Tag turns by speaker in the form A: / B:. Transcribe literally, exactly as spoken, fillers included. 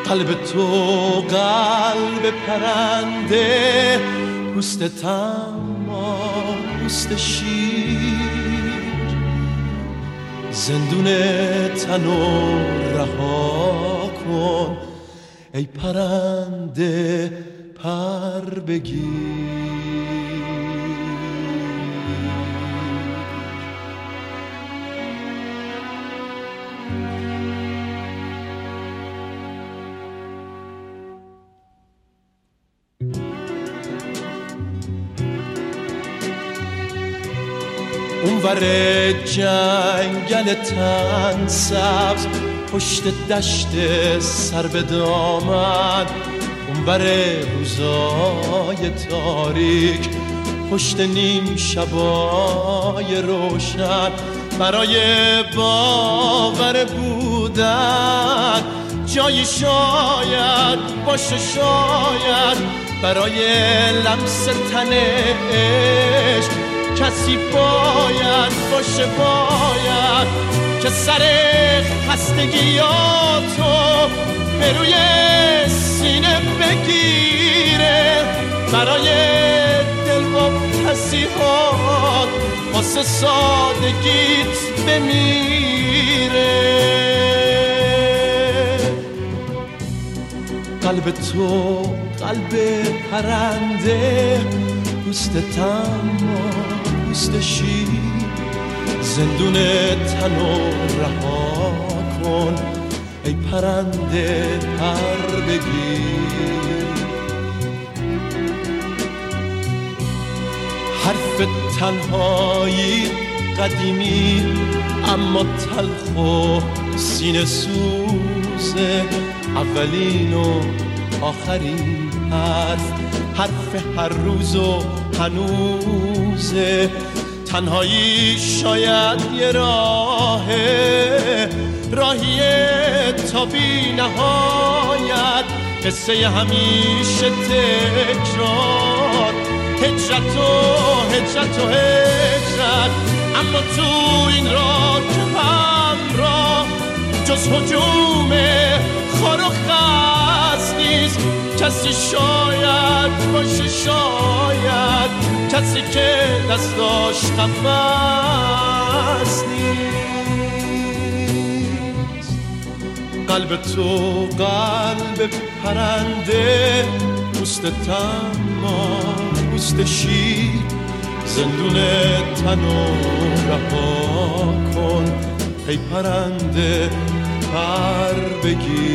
A: قلب تو قلب پرنده، پوست تما پوست شیر، زندون تنو رها کن ای پرنده پر بگیر. اونور جنگل تن سبز، پشت دشت سر به دامن، اونور روزای تاریک، پشت نیم شبای روشن، برای باور بودن جایی شاید باشه، شاید برای لمس تن عشق کسی باید باشه، باید که سر خستگیاتو به روی سینه بگیره، برای دلقاب تصیحات واسه سادگیت بمیره. قلب تو قلب پرنده، پوست تما پوست شیر، زندون تنو رها کن ای پرنده پر بگیر. حرف تنهایی قدیمی اما تلخ و سینه سوزه، اولین و آخرین حرف، حرف هر روز و هنوزه. تنهایی شاید یه راهه، راهی تا بی نهایت، قصه همیشه تکرار، هجرت و هجرت و هجرت. اما تو این راه که همراه جز هجوم خار و خس نیست، کسی شاید باشه، شاید کسی که دستاش قفس نیست. قلب تو قلب پرنده، پوست تما پوست شیر، زندون تنو رها کن ای پرنده پر بگیر.